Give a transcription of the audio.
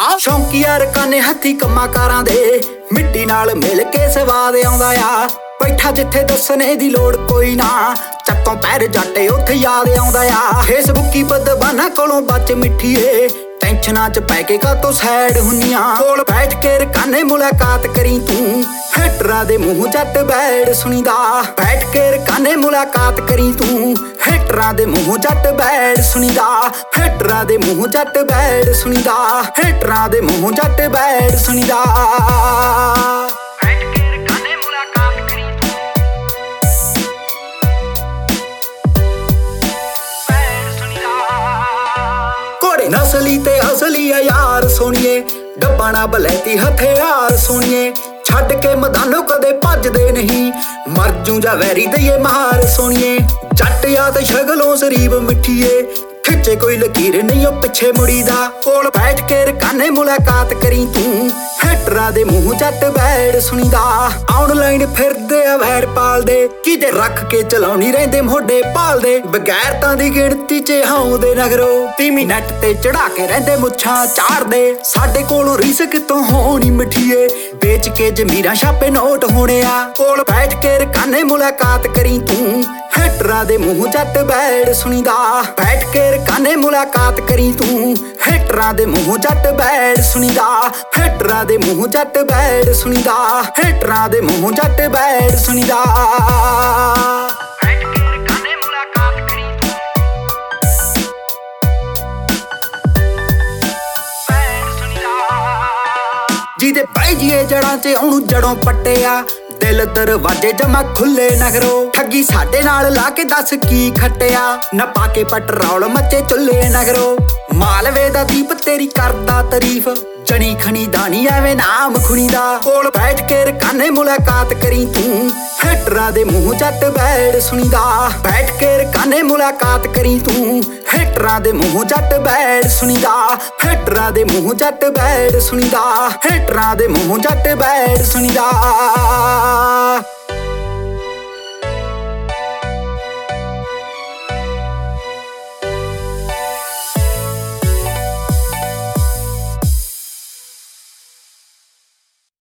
ਸ਼ੌਂਕੀਆ ਰਕਾਨੇ ਹੱਥੀ ਕੰਮਾਂ ਕਾਰਾਂ ਦੇ ਮਿੱਟੀ ਨਾਲ ਮਿਲ ਕੇ ਸਵਾਦ ਆਉਂਦਾ ਆ। ਬੈਠਾ ਜਿੱਥੇ ਦੱਸਣੇ ਦੀ ਲੋੜ ਕੋਈ ਨਾ, ਚੱਤੋਂ ਪੈਰ ਜੱਟੇ ਉੱਥੇ ਯਾਦ ਆਉਂਦਾ ਆ। ਫੇਸਬੁੱਕੀ ਬਦਬਾਨਾ ਕੋਲੋਂ ਬਚ ਮਿੱਠੀਏ, ਟੈਨਸ਼ਨਾਂ ਚ ਪੈ ਕੇ ਕਾਤੋਂ ਸੈਡ ਹੁੰਨੀਆਂ। ਕੋਲ ਬੈਠ ਕੇ ਰਕਾਨੇ ਮੁਲਾਕਾਤ ਕਰੀ ਤੂੰ, ਹੈਟਰਾਂ ਦੇ ਮੂੰਹ ਜੱਟ ਬੈੜ ਸੁਣੀਦਾ। ਬੈਠ ਕੇ ਰਕਾਨੇ ਮੁਲਾਕਾਤ ਕਰੀ ਤੂੰ, ਹੈਟਰਾਂ ਦੇ ਮੂੰਹ ਜੱਟ ਬੈੜ ਸੁਣੀਦਾ। ਹੈਟਰਾਂ ਦੇ ਮੂੰਹ ਜੱਟ ਬੈੜ ਸੁਣੀਦਾ। ਹੈਟਰਾਂ ਦੇ ਮੂੰਹ ਜੱਟ ਬੈੜ ਸੁਣੀਦਾ। ਨਸਲੀ ਤੇ ਅਸਲੀ ਆ ਯਾਰ ਸੋਣੀਏ, ਡੱਬਾ ਨਾ ਬਲੈਤੀ ਹਥਿਆਰ ਸੋਣੀਏ। ਛੱਡ ਕੇ ਮੈਦਾਨੋਂ ਕਦੇ ਭੱਜਦੇ ਨਹੀਂ, ਮਰ ਜੂ ਜਾਂ ਵੈਰੀ ਦਈਏ ਮਹਾਰ ਸੋਣੀਏ। ਜੱਟ ਆ ਤੇ ਸ਼ਗਲੋਂ ਸ਼ਰੀਬ ਮਿੱਠੀਏ, ਖਿੱਚੇ ਕੋਈ ਲਕੀਰ ਨਹੀਂ ਉਹ ਪਿੱਛੇ ਮੁੜੀ ਦਾ। ਕੋਲ ਬੈਠ ਕੇ ਰਕਾਨੇ ਮੁਲਾਕਾਤ ਕਰੀ ਤੂੰ, ਹੈਟਰਾਂ ਦੇ ਮੂੰਹ ਜੱਟ ਬੈੜ ਸੁਣੀਦਾ। ਆਨਲਾਈਨ ਫਿਰਦੇ ਆ ਵੈਰ ਪਾਲਦੇ, ਕਿਤੇ ਰੱਖ ਕੇ ਚਲਾਉਣੀ ਰਹਿੰਦੇ ਮੋਢੇ ਪਾਲਦੇ। ਬਗੈਰਤਾਂ ਦੀ ਗਿਣਤੀ ਚ ਹਾਉਂਦੇ ਨਗਰੋ, ਤੀਵੀਂ ਨੈਟ ਤੇ ਚੜਾ ਕੇ ਰਹਿੰਦੇ ਮੁੱਛਾਂ ਚਾੜਦੇ। ਸਾਡੇ ਕੋਲੋਂ ਰੀਸ ਕਿਤੋਂ ਹੋਣੀ ਮਿੱਠੀਏ, ਵੇਚ ਕੇ ਜ਼ਮੀਰਾਂ ਛਾਪੇ ਨੋਟ ਹੋਣੇ ਆ। ਕੋਲ ਬੈਠ ਕੇ ਰਕਾਨੇ ਮੁਲਾਕਾਤ ਕਰੀ ਤੂੰ, ਹੈਟਰਾਂ ਦੇ ਮੂੰਹ ਜੱਟ ਬੈੜ ਸੁਣੀਦਾ। ਬੈਠ ਕੇ ਰਕਾਨੇ ਮੁਲਾਕਾਤ ਕਰੀ ਤੂੰ, ਹੈਟਰਾਂ ਦੇ ਮੂੰਹ ਜੱਟ ਬੈੜ ਸੁਣੀਦਾ। ਹੈਟਰਾਂ ਦੇ ਮੂੰਹ ਜੱਟ ਬੈੜ ਸੁਣੀਦਾ। ਹੈਟਰਾਂ ਦੇ ਮੂੰਹ ਜੱਟ ਬੈੜ ਸੁਣੀਦਾ। ਜਿਹਦੇ ਪੈ ਜੀਏ ਜੜਾਂ ਚ ਉਹਨੂੰ ਜੜੋਂ ਪੱਟਿਆ, ਦਿਲ ਦਰਵਾਜ਼ੇ ਜਮਾ ਖੁੱਲੇ ਨਗਰੋ। ਠੱਗੀ ਸਾਡੇ ਨਾਲ ਲਾ ਕੇ ਦੱਸ ਕੀ ਖੱਟਿਆ, ਨਾ ਪਾ ਕੇ ਪੈਟਰੋਲ ਮੱਚੇ ਚੁੱਲੇ ਨਗਰੋ। ਮਾਲਵੇ ਦਾ ਦੀਪ ਤੇਰੀ ਕਰਦਾ ਤਾਰੀਫ, ਜਣੀ ਖਣੀ ਦਾਣੀ ਐਵੇਂ ਨਾਮ ਖੁਣੀ ਦਾ। ਕੋਲ ਬੈਠ ਕੇ ਰਕਾਨੇ ਮੁਲਾਕਾਤ ਕਰੀ ਤੂੰ, ਹੈਟਰਾਂ ਦੇ ਮੂੰਹ ਜੱਟ ਬੈੜ ਸੁਣੀਦਾ। ਬੈਠ ਕੇ ਰਕਾਨੇ ਮੁਲਾਕਾਤ ਕਰੀ ਤੂੰ, ਹੈਟਰਾਂ ਦੇ ਮੂੰਹ ਜੱਟ ਬੈੜ ਸੁਣੀਦਾ। ਹੈਟਰਾਂ ਦੇ ਮੂੰਹ ਜੱਟ ਬੈੜ ਸੁਣੀਦਾ। ਹੈਟਰਾਂ ਦੇ ਮੂੰਹ ਜੱਟ ਬੈੜ ਸੁਣੀਦਾ।